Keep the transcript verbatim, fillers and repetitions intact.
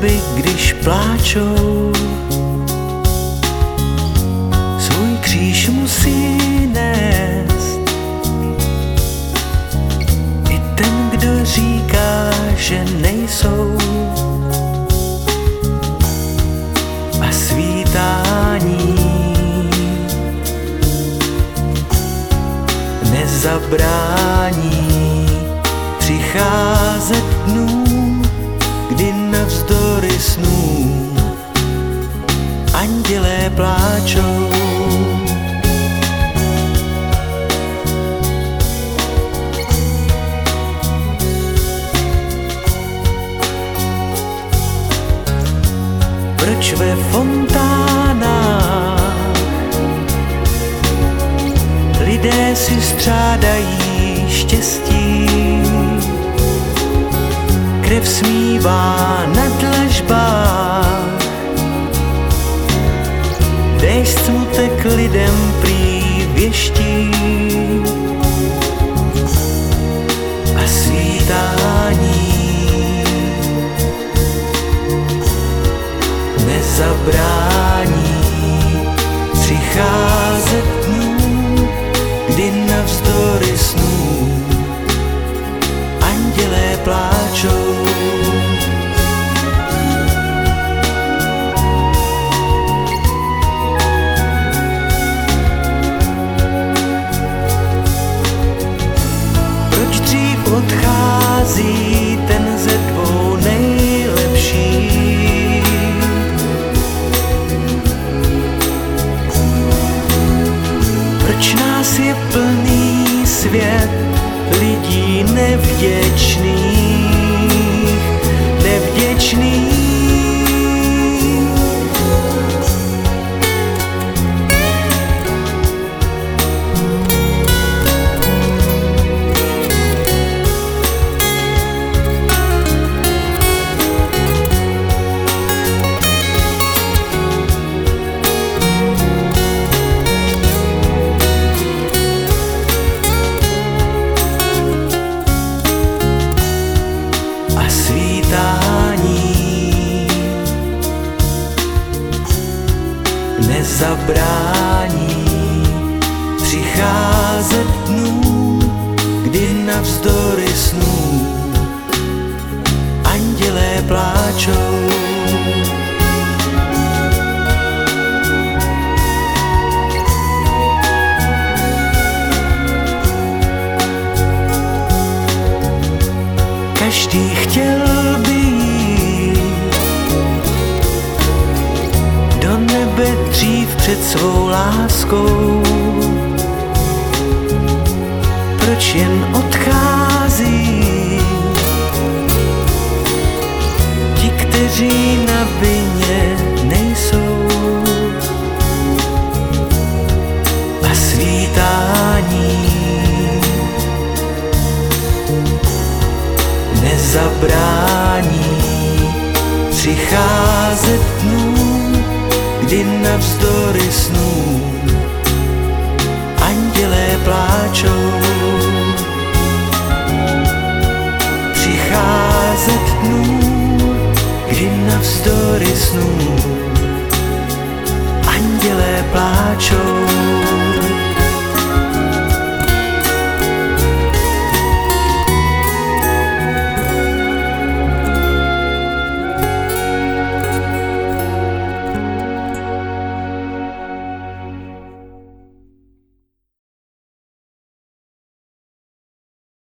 neby, když pláčou, svůj kříž musí nést. I ten, kdo říká, že nejsou, a svítání nezabrání přicházet dnů, kdy navzdory snů andělé pláčou. Proč ve fontánách lidé si střádají štěstí? Krev smívá na dlažbách, déšť smutek lidem prý věští, a svítání nezabrání přicházet dnů, kdy navzdory snů andělé pláčou. Proč dřív odchází ten ze dvou nejlepších? Proč nás je plný svět lidí nevděčných, nevděčných? Nezabrání přicházet dnů, kdy navzdory snů andělé pláčou. Každý chtěl by do nebe dřív před svou láskou. Proč jen odchází ti, kteří na vině nejsou? A svítání nezabrání přicházet dnů, kdy navzdory snů andělé pláčou. Přicházet dnů, kdy navzdory snů